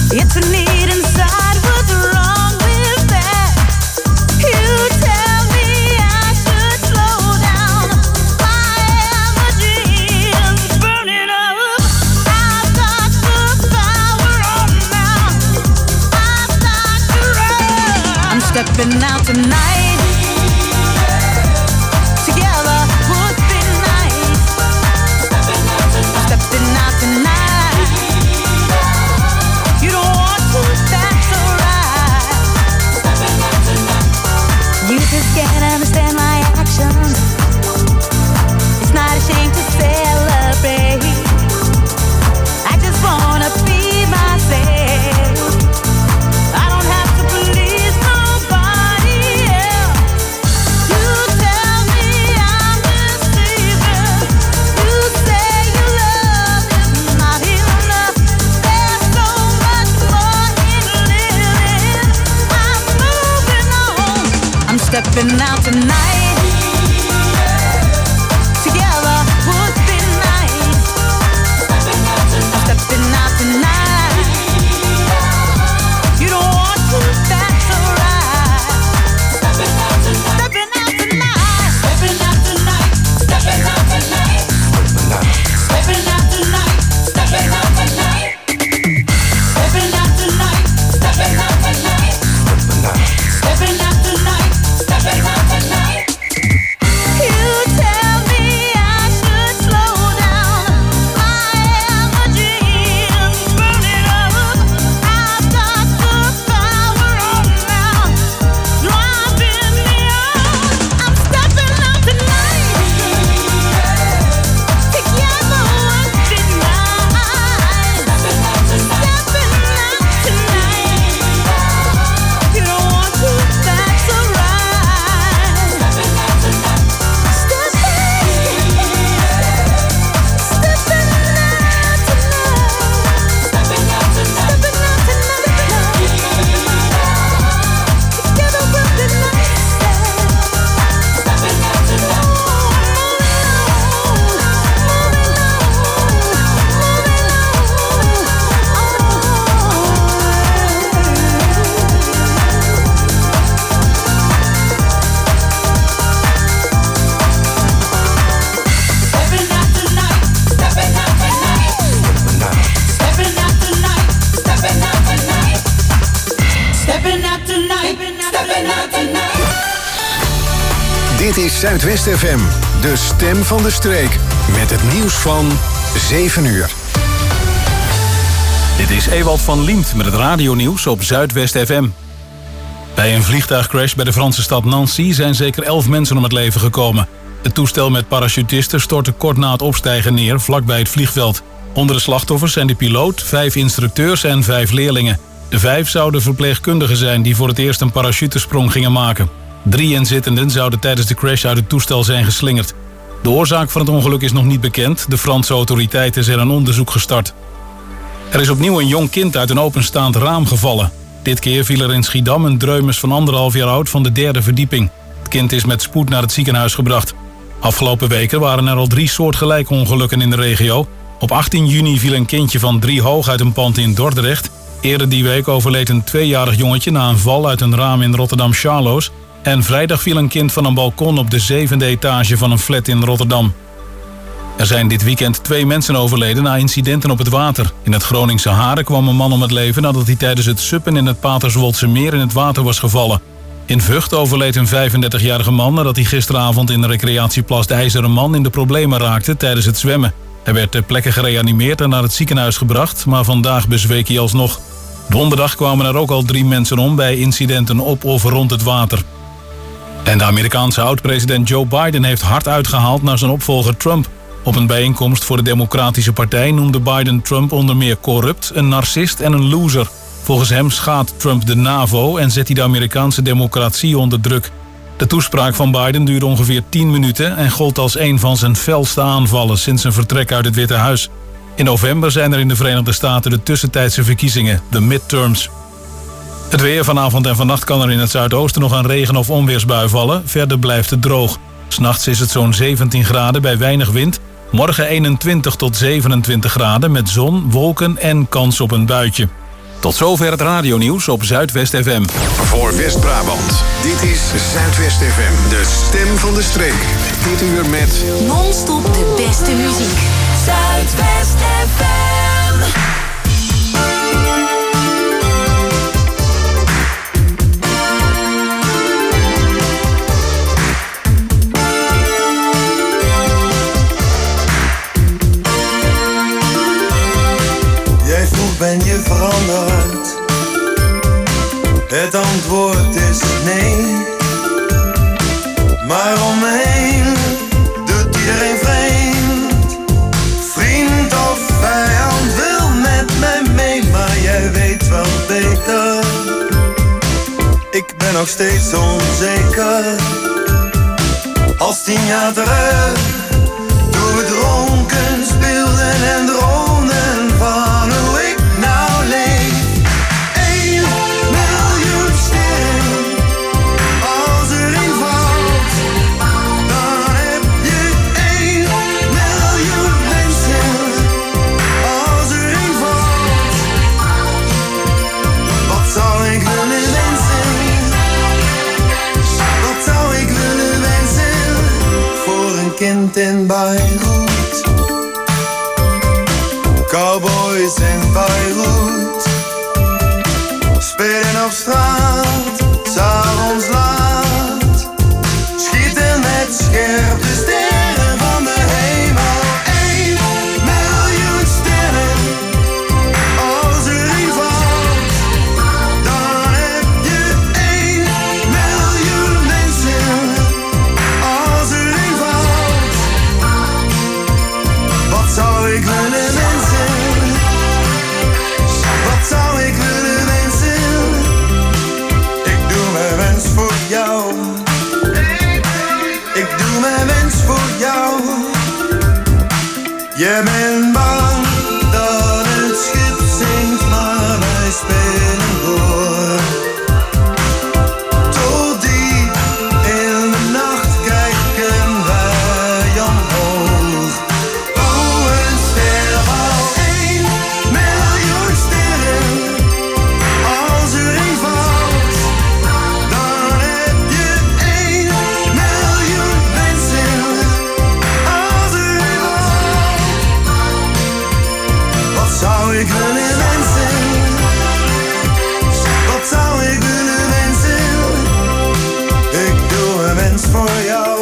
It's a need inside. What's wrong with that? You tell me I should slow down. My energy is burning up. I've got the power on now. I've got to run. I'm stepping out tonight. Together would be nice. Stepping out tonight. You don't want to, that's alright. You just can't understand my actions. It's not a shame to celebrate. I just wanna be myself. I don't have to please nobody else. You tell me I'm deceiving. You say your love is not enough. There's so much more in living. I'm moving on. I'm stepping out tonight. Together would be nice. I'm stepping out tonight. You don't want to, that's alright. Stepping out tonight. Stepping out tonight. Stepping out tonight. Stepping out tonight. Stepping out tonight. Stepping out tonight. Stepping out tonight. Stepping out tonight. Stepping out tonight. Stepping out tonight. You tell me I should slow down. My energy is burning up. I've got the power on now. Driving me out. I'm stepping out tonight. Together would be nice. Stepping out tonight. You don't want to, that's alright. Stepping out tonight. Together we'll be nice. Stepping out tonight. Stepping out tonight. Stepping out tonight. Stepping out tonight. Stepping out tonight. Stepping out tonight. Stepping out tonight. Dit is Zuidwest FM, de stem van de streek. Met het nieuws van 7 uur. Dit is Ewald van Liemt met het radionieuws op Zuidwest FM. Bij een vliegtuigcrash bij de Franse stad Nancy zijn zeker 11 mensen om het leven gekomen. Het toestel met parachutisten stortte kort na het opstijgen neer, vlakbij het vliegveld. Onder de slachtoffers zijn de piloot, 5 instructeurs en 5 leerlingen. De 5 zouden verpleegkundigen zijn die voor het eerst een parachutesprong gingen maken. 3 inzittenden zouden tijdens de crash uit het toestel zijn geslingerd. De oorzaak van het ongeluk is nog niet bekend. De Franse autoriteiten zijn een onderzoek gestart. Er is opnieuw een jong kind uit een openstaand raam gevallen. Dit keer viel er in Schiedam een dreumes van 1,5 jaar oud van de 3e verdieping. Het kind is met spoed naar het ziekenhuis gebracht. Afgelopen weken waren er al 3 soortgelijke ongelukken in de regio. Op 18 juni viel een kindje van 3 hoog uit een pand in Dordrecht. Eerder die week overleed een 2-jarig jongetje na een val uit een raam in Rotterdam-Charloes. En vrijdag viel een kind van een balkon op de 7e etage van een flat in Rotterdam. Er zijn dit weekend 2 mensen overleden na incidenten op het water. In het Groningse Haren kwam een man om het leven nadat hij tijdens het suppen in het Paterswoldse meer in het water was gevallen. In Vught overleed een 35-jarige man nadat hij gisteravond in de recreatieplas de IJzeren Man in de problemen raakte tijdens het zwemmen. Hij werd ter plekke gereanimeerd en naar het ziekenhuis gebracht, maar vandaag bezweek hij alsnog. Donderdag kwamen er ook al 3 mensen om bij incidenten op of rond het water. En de Amerikaanse oud-president Joe Biden heeft hard uitgehaald naar zijn opvolger Trump. Op een bijeenkomst voor de Democratische Partij noemde Biden Trump onder meer corrupt, een narcist en een loser. Volgens hem schaadt Trump de NAVO en zet hij de Amerikaanse democratie onder druk. De toespraak van Biden duurde ongeveer 10 minuten en gold als een van zijn felste aanvallen sinds zijn vertrek uit het Witte Huis. In november zijn er in de Verenigde Staten de tussentijdse verkiezingen, de midterms. Het weer vanavond en vannacht kan er in het zuidoosten nog een regen- of onweersbui vallen. Verder blijft het droog. 's Nachts is het zo'n 17 graden bij weinig wind. Morgen 21 tot 27 graden met zon, wolken en kans op een buitje. Tot zover het radionieuws op Zuidwest FM. Voor West-Brabant, dit is Zuidwest FM, de stem van de streek. Dit uur met Non-stop de beste muziek. Zuidwest FM. Jij vroeg, ben je veranderd? Het antwoord is nee. Maar om me heen doet iedereen vreemd. Vriend of vijand wil met mij mee, maar jij weet wel beter. Ik ben nog steeds onzeker. Als 10 jaar terug, toen we dronken speelden en droomden van hoe ik nou leef. 1 miljoen sterren, als er een valt, dan heb je 1 miljoen mensen. Als er een valt, wat zou ik willen wensen? Wat zou ik willen wensen voor een kind in Beirut? Cowboys in Beirut spelen op straat, 's'avonds laat, schieten met scherpe sterren van de hemel. 1 miljoen sterren, als er een valt, dan heb je 1 miljoen mensen. Als er een valt, wat zou ik willen wensen? Wat zou ik willen wensen? Ik doe mijn wens voor jou. Ik doe mijn wens voor jou. Je bent bang dat het schip zinkt, maar wij spelen door. Tot diep in de nacht kijken wij omhoog. Oh, een sterrenbal, 1 miljoen sterren. Als er een valt, dan heb je 1 miljoen mensen. Als er een valt, wat zou ik willen wensen? Wat zou ik willen wensen? Ik doe een wens voor jou.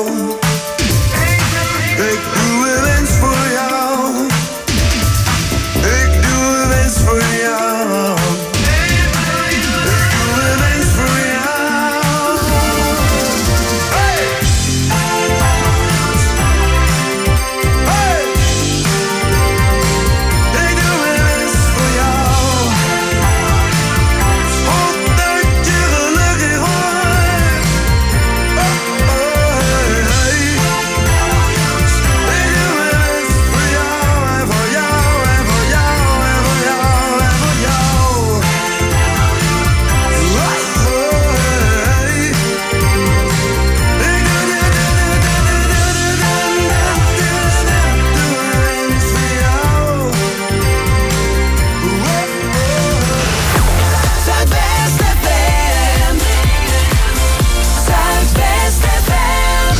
Ik doe een wens voor jou. Ik doe een wens voor jou. Ik doe een wens voor jou. Hey! Hey! Ik doe een wens voor jou. Omdat je gelukkig wordt. Hey! Ik doe een wens voor jou en voor jou en voor jou en voor jou en voor jou. Hey! Ik Zuidwest FM. Zuidwest FM.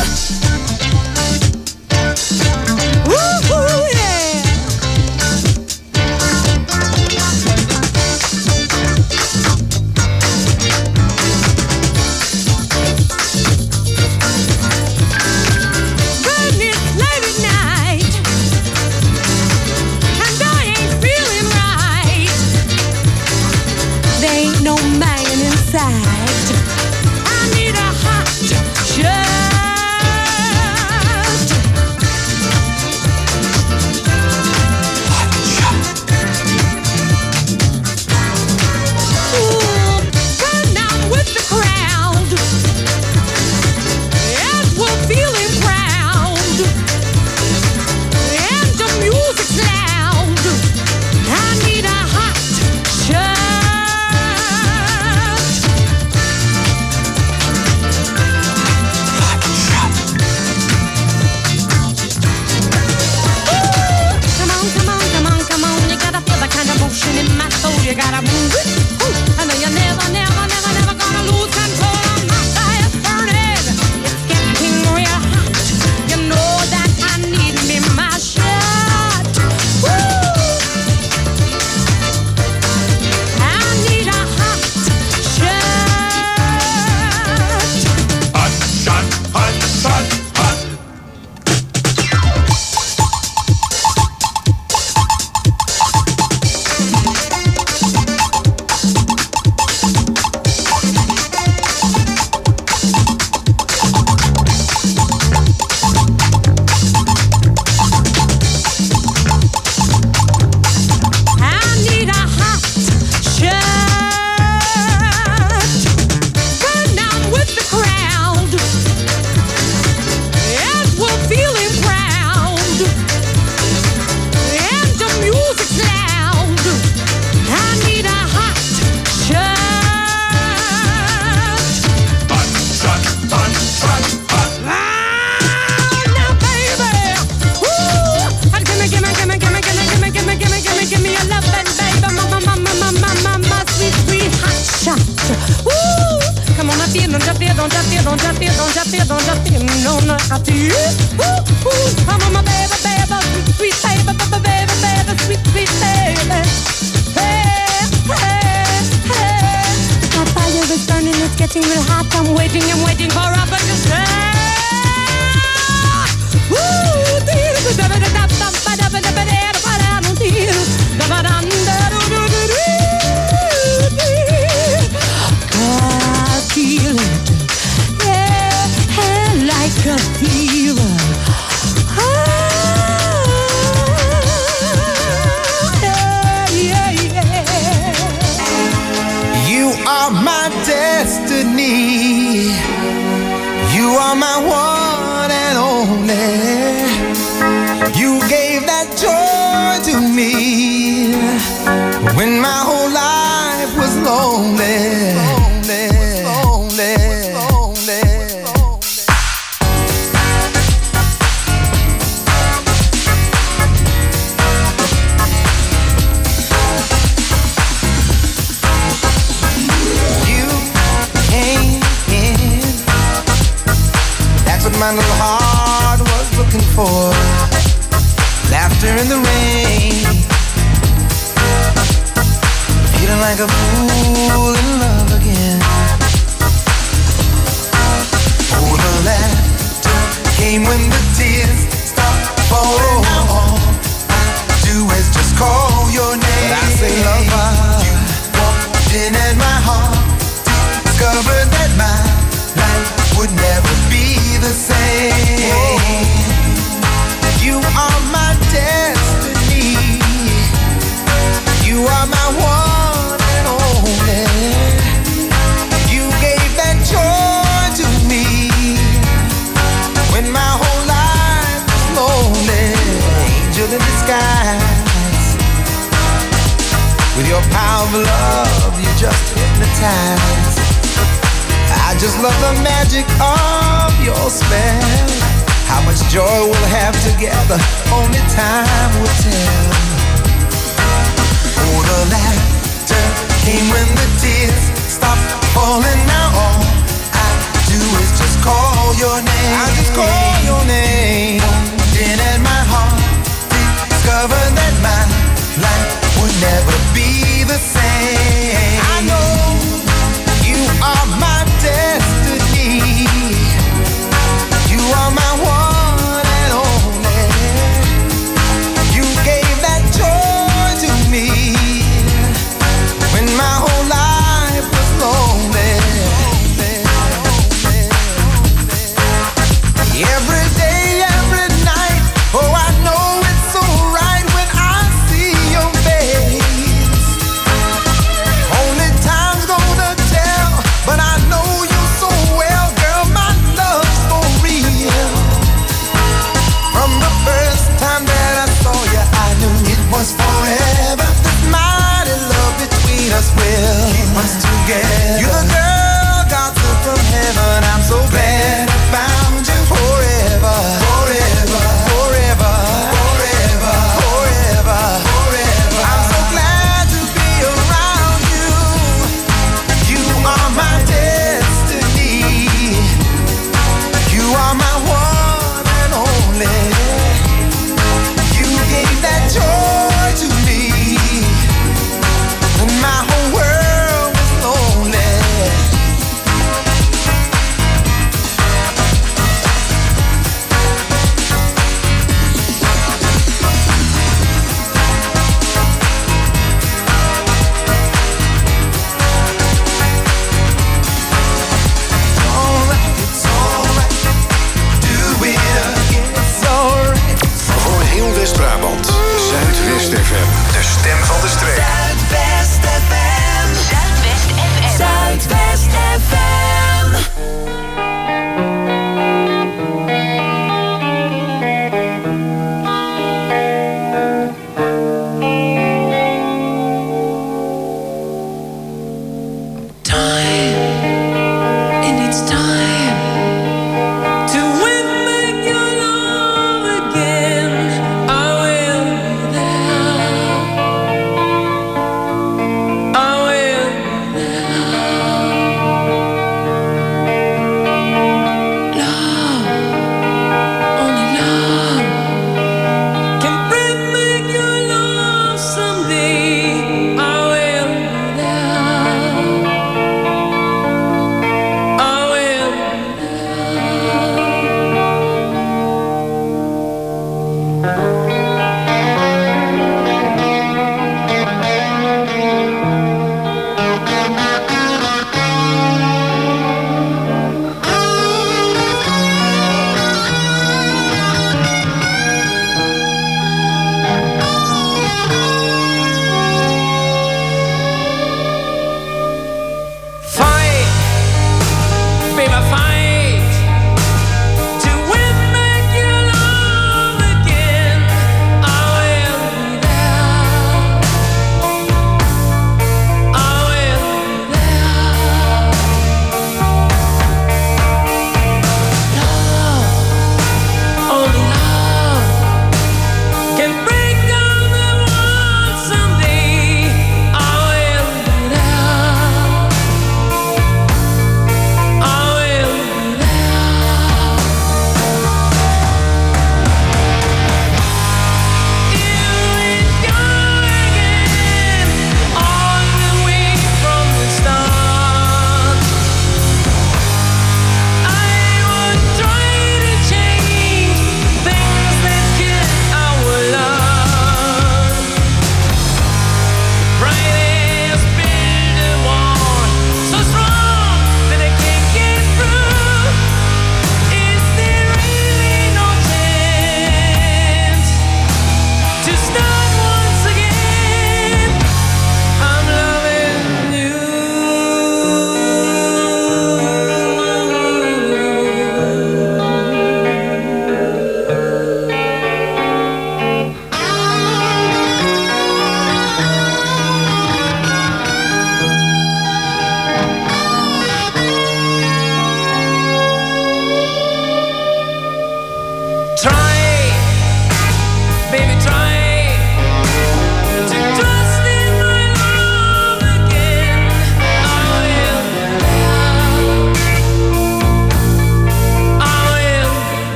Woehoe, yeah. Goodness, late at night, and I ain't feeling right. There ain't no man inside. I need a hot shot. Ooh, run down with the crowd, and we're feeling proud, and the music's loud. I need a hot shot. Come on, come on, come on, come on. You gotta feel the kind of motion in my soul. You gotta move it. Come on, my baby, baby, sweet baby, baby, baby, sweet, sweet baby. Hey, hey, hey. My fire is burning, it's getting real hot. I'm waiting for a better I feel it, yeah, like a fever. You are my destiny. You are my one and only. You gave that joy to me when my whole life was lonely. My little heart was looking for laughter in the rain, feeling like a fool in love again. Oh, the laughter came when the tears stopped falling. Now all I do is just call your name. But I say, lover, you walked in at my heart, discovered that my life would never be the same. You are my destiny. You are my one and only. You gave that joy to me when my whole life was lonely. Angel in disguise, with your power of love, you just hypnotize. I just love the magic of your spell. How much joy we'll have together, only time will tell. Oh, the laughter came when the tears stopped falling. Now all I do is just call your name. I just call your name. Then at my heart, discover that my life would never be the same. I know you are my destiny. You are my one and only. You gave that joy to me when my whole life was lonely. Every day, every night, oh, I know it's so right when I see your face. Only time's gonna tell, but I know you so well, girl, my love's for real. From the first time that I saw you, I knew it was forever. This mighty love between us will keep us together. You're the girl God sent from heaven. I'm so glad I found you. Forever, forever, forever, forever, forever, forever. I'm so glad to be around you. You are my destiny. You are my one and only. You gave that joy to me when my whole world was lonely. It's alright, do it again. It's alright. Voor heel West-Brabant. Zuidwest FM. De stem van de streek. Zuidwest FM. Zuidwest FM. And it's time to win back your love again. I will be there. I will be there.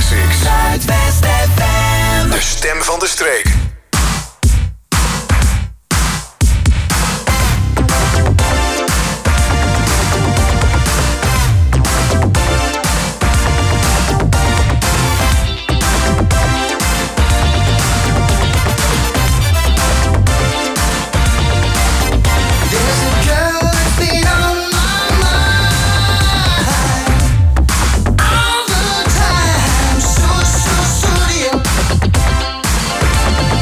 Classics. Zuidwest FM. De stem van de streek. All the time, so dear.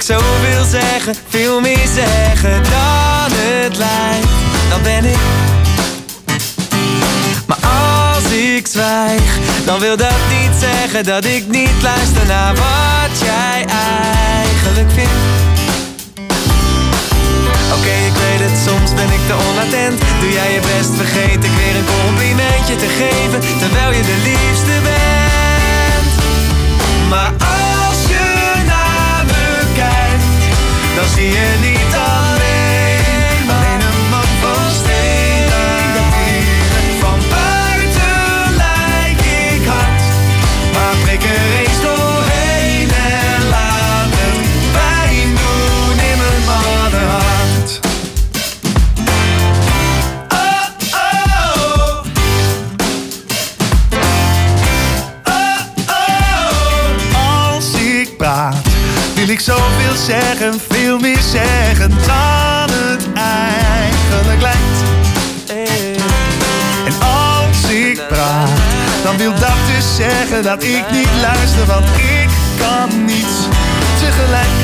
ik zoveel zeggen, veel meer zeggen dan het lijkt. Dan ben ik. Maar als ik zwijg, dan wil dat niet zeggen dat ik niet luister naar wat jij eigenlijk vindt. Oké, ik weet het, soms ben ik te onattent. Doe jij je best, vergeet ik weer een complimentje te geven, terwijl je de liefste bent. Maar als je naar me kijkt, dan zie je niet alleen een man van steen. Van buiten lijk ik hard, maar prik er eens doorheen en laat het pijn doen in mijn mannenhart. Oh, oh. Als ik praat, wil ik zoveel zeggen, veel meer zeggen dan het eigenlijk lijkt. En als ik praat, dan wil dat dus zeggen dat ik niet luister, want ik kan niet tegelijk.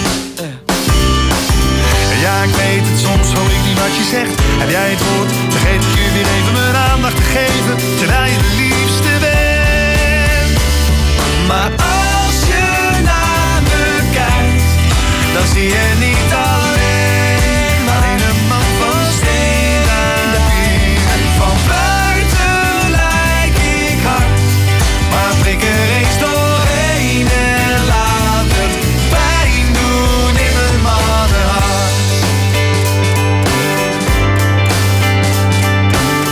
Ja, ik weet het, soms hoor ik niet wat je zegt. Heb jij het woord, vergeet ik je weer even mijn aandacht te geven, terwijl je de liefste bent. Maar als je naar me kijkt, dan zie je niet alleen maar een man van steen aan de pier. Van buiten lijk ik hard, maar prik er eens doorheen en laat het pijn doen in mijn mannenhart.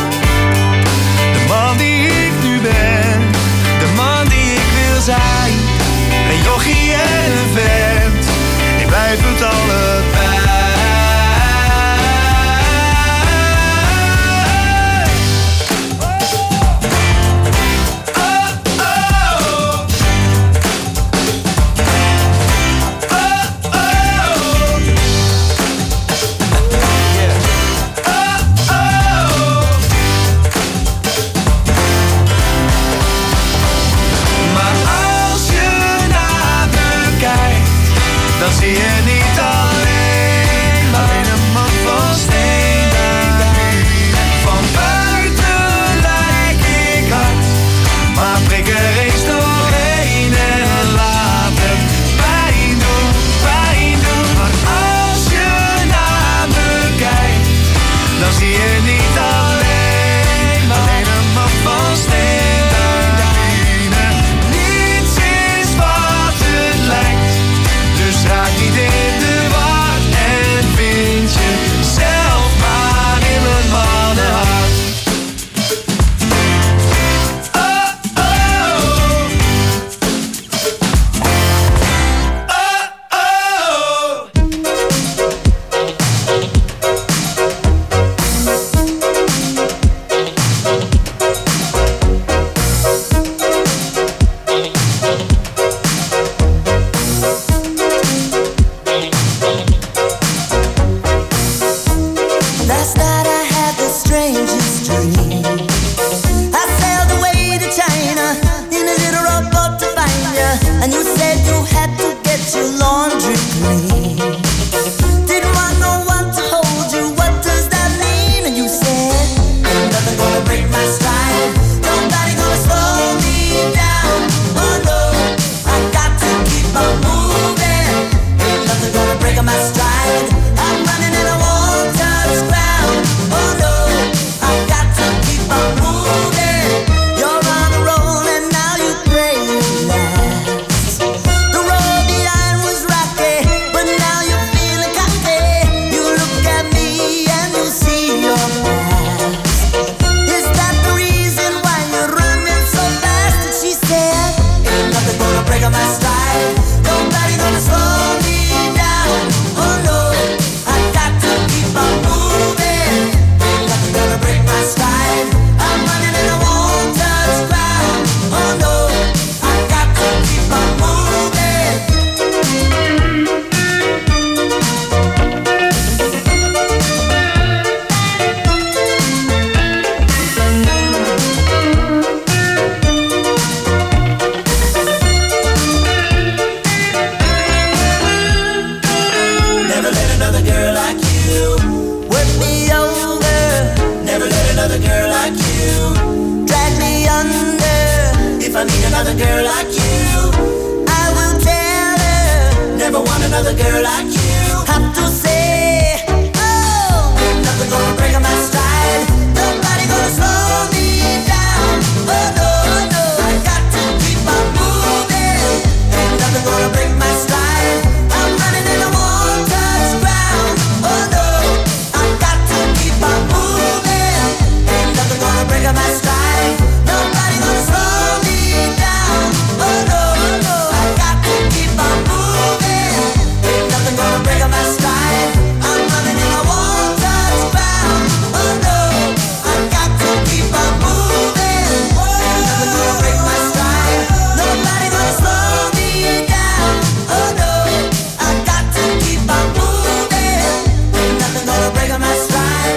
another girl like you. I will tell her, never want another girl like you. Have to say, oh, ain't nothing gonna break my stride. Nobody gonna slow me down. Oh no, no, I got to keep on moving. Ain't nothing gonna break my stride. I'm running in a won't-touch ground. Oh no, I got to keep on moving. Ain't nothing gonna break my stride. Nobody gonna slow me down. Oh no, no, I got to keep on moving. Ain't nothing gonna break my stride. I'm running in a won't-touch ground. Oh no, I got to keep on moving. Ain't nothing gonna break my stride. Nobody gonna slow me down. Oh no, I got to keep on moving. Ain't nothing gonna break my stride.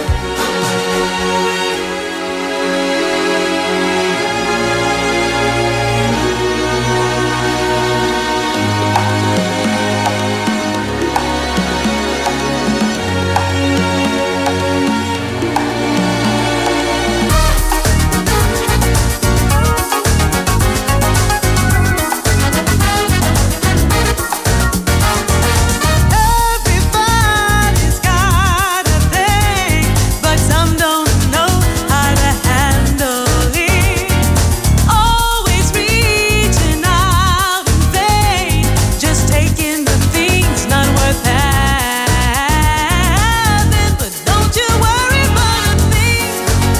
Everybody's got a thing, but some don't know how to handle it. Always reaching out in vain, just taking the things not worth having. But don't you worry about a thing.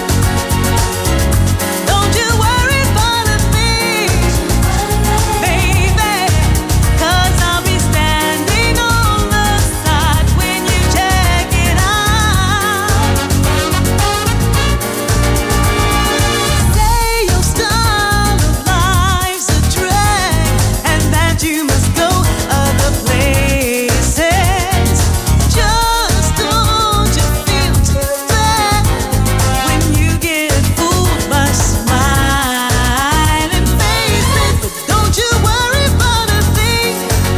Don't you worry about a thing, baby. 'Cause I'll be standing on the side when you check it out. Say your style of life's a drag and that you must go other places. Just don't you feel too bad when you get fooled by smiling faces. But don't you worry about a thing.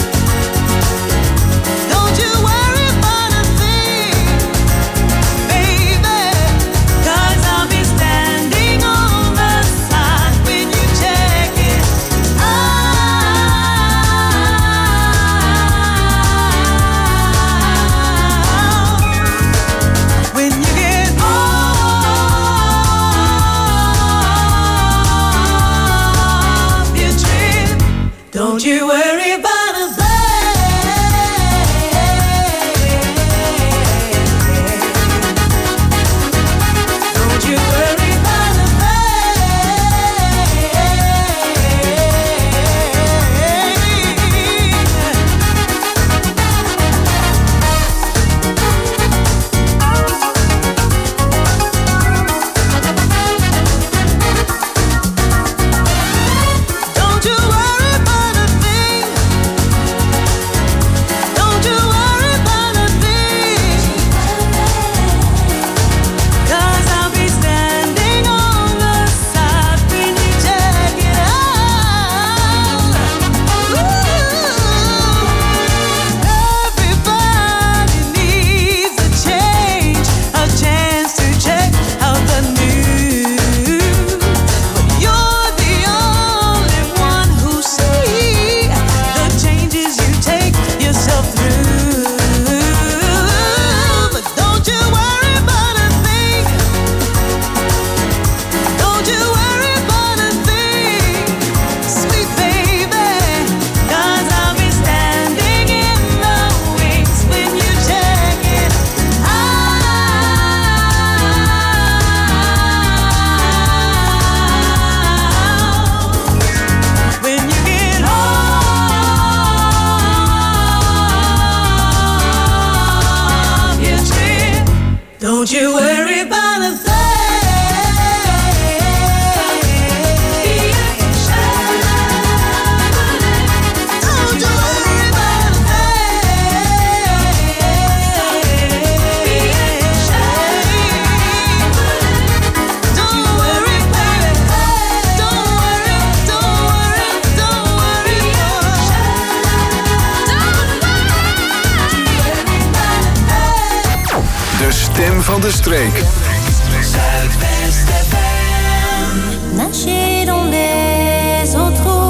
Don't you worry about a thing, baby. 'Cause I'll be standing on the side when you check it out. When you get off your trip, don't you worry about a thing. Don't you worry about a Don't you worry about a thing. Don't you worry about a thing. 'Cause I'll be standing on the side when you check it out. Everybody needs a change, a chance to check out the news. But you're the only one who see the changes you take yourself through. But don't you worry about a thing. Don't you worry about a thing, sweet baby. 'Cause I'll be standing in the wings when you check it out. When you get off your trip, don't you worry about a thing. Don't you worry about a thing. Don't worry, baby. Don't worry, don't worry, don't worry. De stem van de streek. Zuidwest FM. Nager dans les eaux troubles.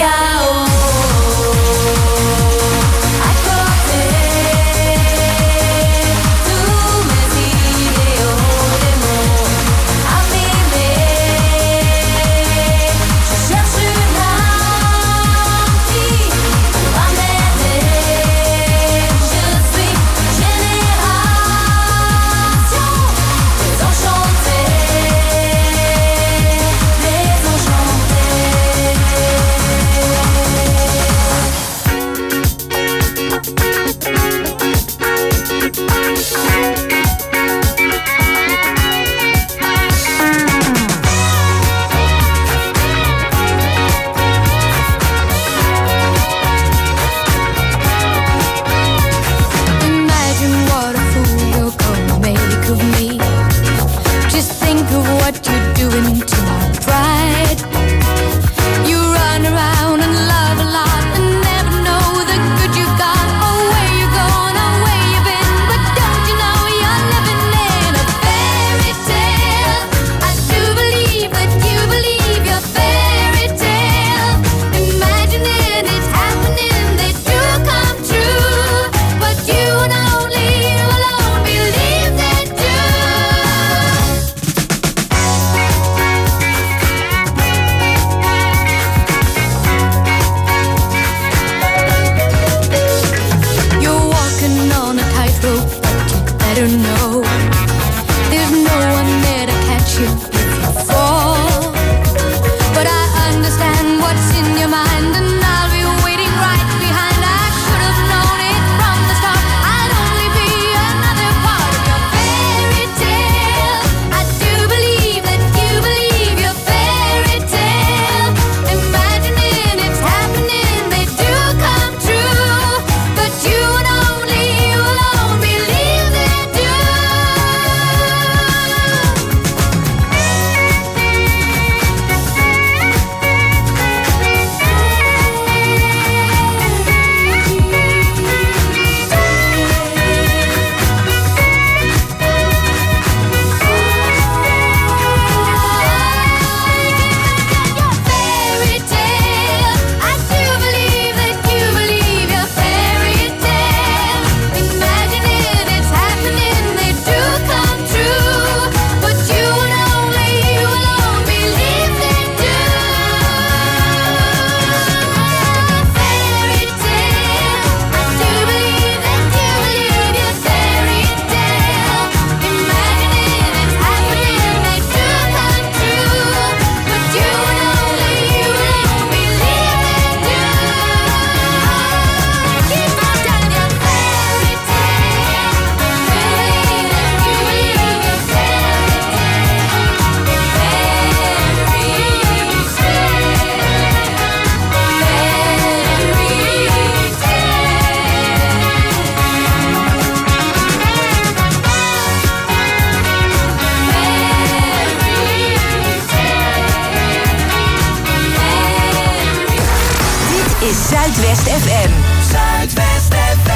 Zuidwest FM. Zuidwest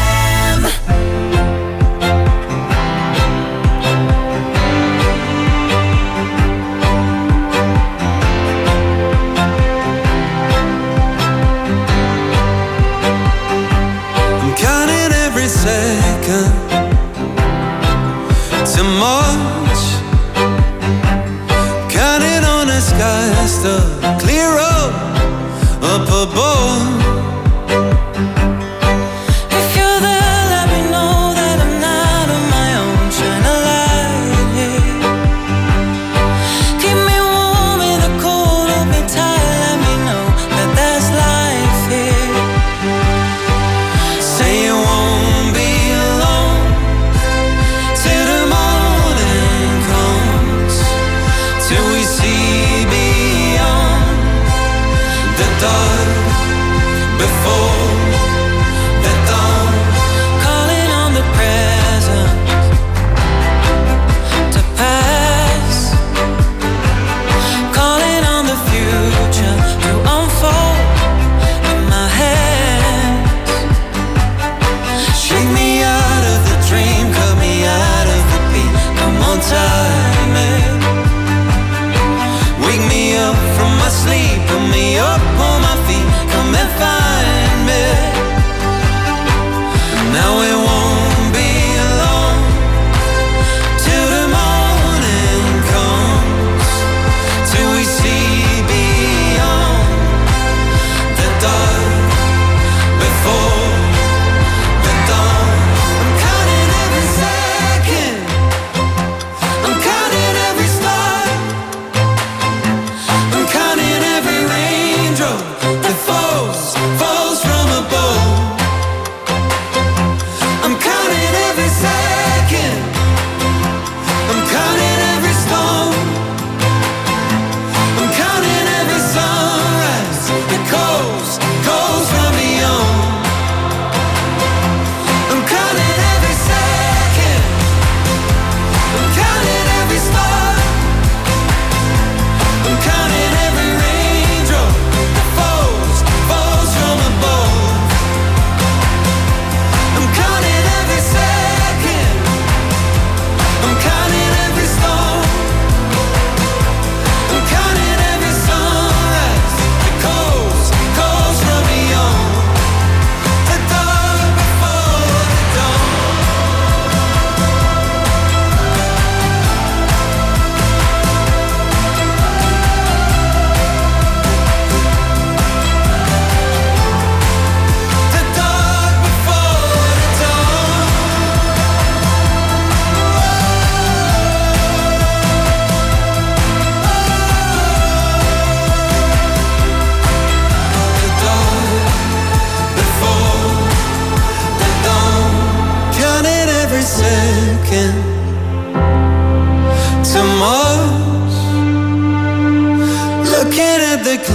FM. I'm counting every second to March. Counting on the skies to clear up above.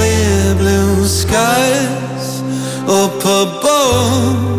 clear blue skies up above.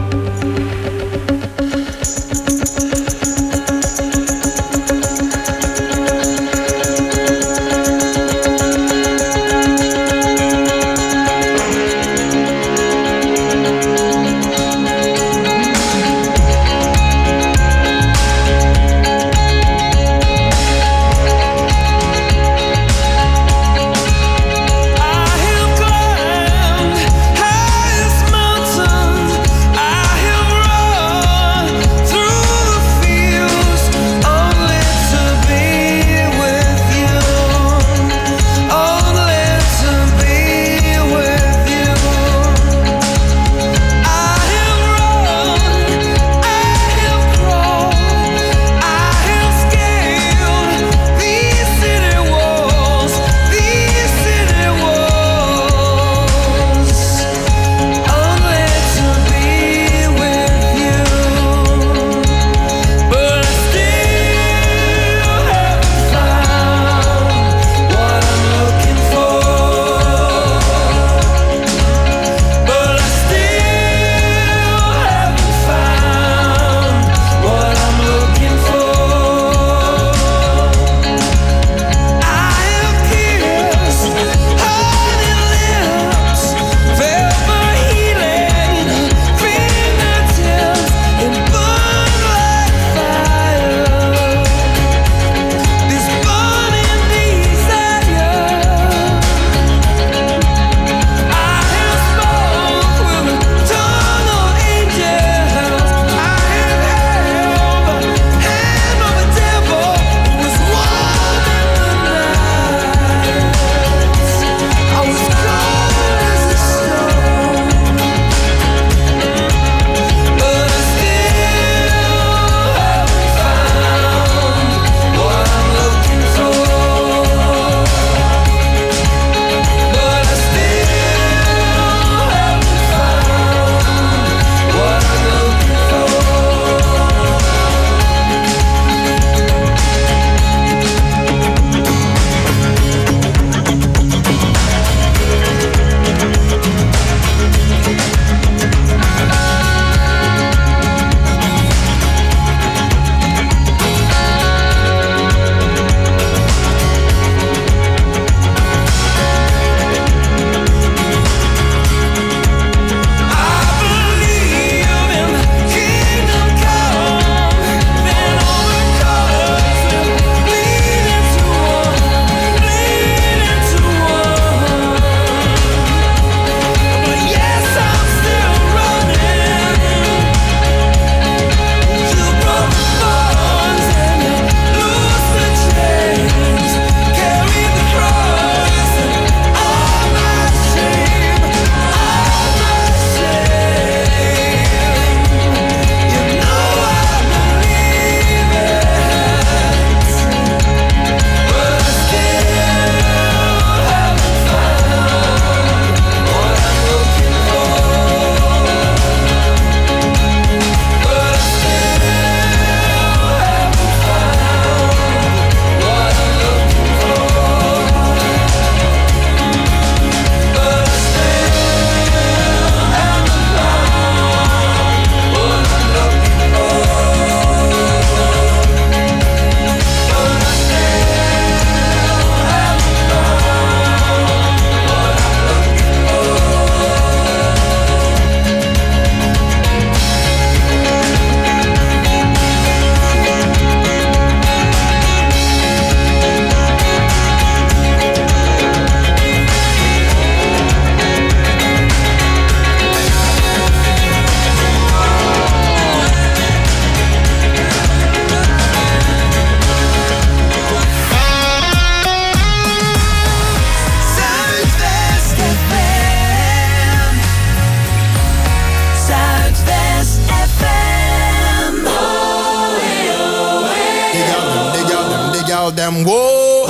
tell them, whoa.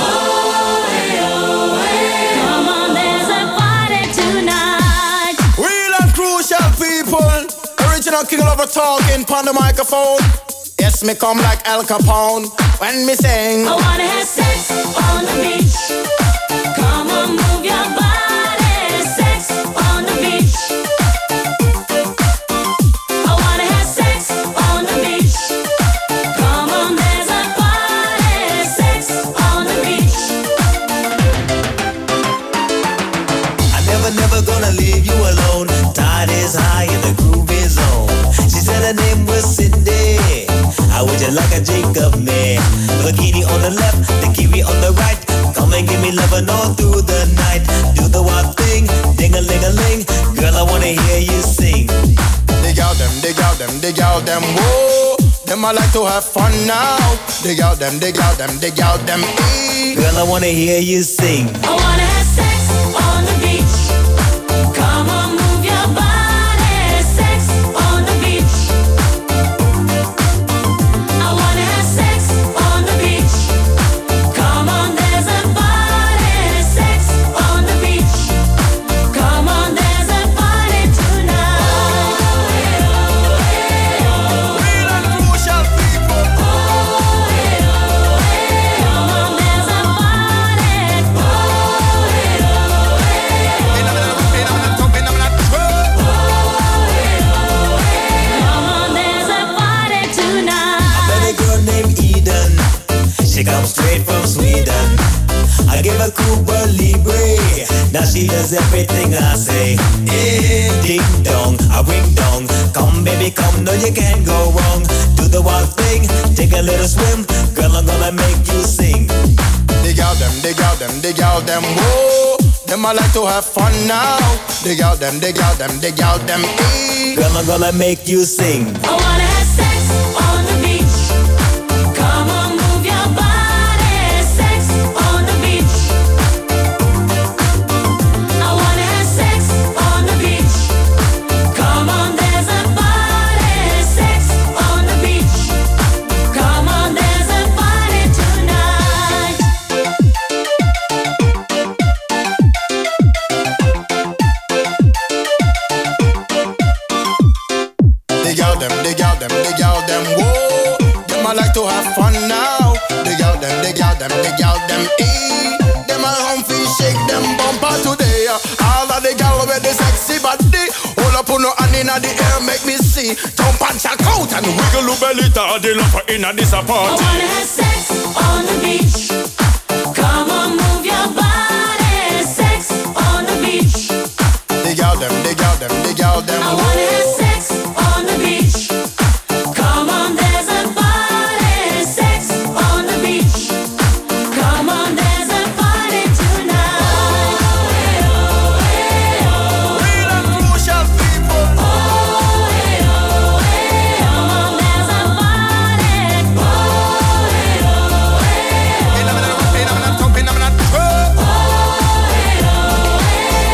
Come on, there's a party tonight. Real and crucial people. Original King Lover talking on the microphone. Yes, me come like Al Capone when me sing. I wanna have sex on the beach. Come on, move your body. never gonna leave you alone. Tide is high and the groove is on. She said her name was Cindy. How would you like a drink of me? Bikini on the left, the kiwi on the right. Come and give me lovin' all through the night. Do the wild thing, ding-a-ling-a-ling. Girl, I wanna hear you sing. Dig out them, dig out them, dig out them, whoa. Them I like to have fun now. Dig out them, dig out them, dig out them, Girl, I wanna hear you sing. I wanna have sex on the beach. Come on, move your body. Sex on the beach. I wanna have sex on the beach. Come on, there's a party. Sex on the beach. Come on, there's a party tonight. Real and crucial people. Come on, there's a party. Come on, there's a party tonight. Met a girl named Eden. She comes straight from Sweden. I give her Cuba Libre. Now she does everything I say. Eh, ding dong, a ring dong. Come baby, come, no you can't go wrong. Do the wild thing, take a little swim. Girl, I'm gonna make you sing. Dig out them, dig out them, dig out them, whoa. Them I like to have fun now. Dig out them, dig out them, dig out them, Girl, I'm gonna make you sing. I wanna have sex on the beach. Come on, move your body. Sex on the beach. I wanna have sex on the beach. Come on, there's a party. Sex on the beach. Come on, there's a party tonight. dig out them, dig out them, dig out them, whoa. Them I like to have fun now. Dig out them, dig out them, dig out them, Them I humpy shake them bumper today. All of the gal with the sexy body. Hold up on no hand inna the air, make me see. Jump and shout out and wiggle your belly to the lump inna this I party. wanna have sex on the beach. Come on, move your body. Sex on the beach. Dig out them, dig out them, dig out them, I wanna have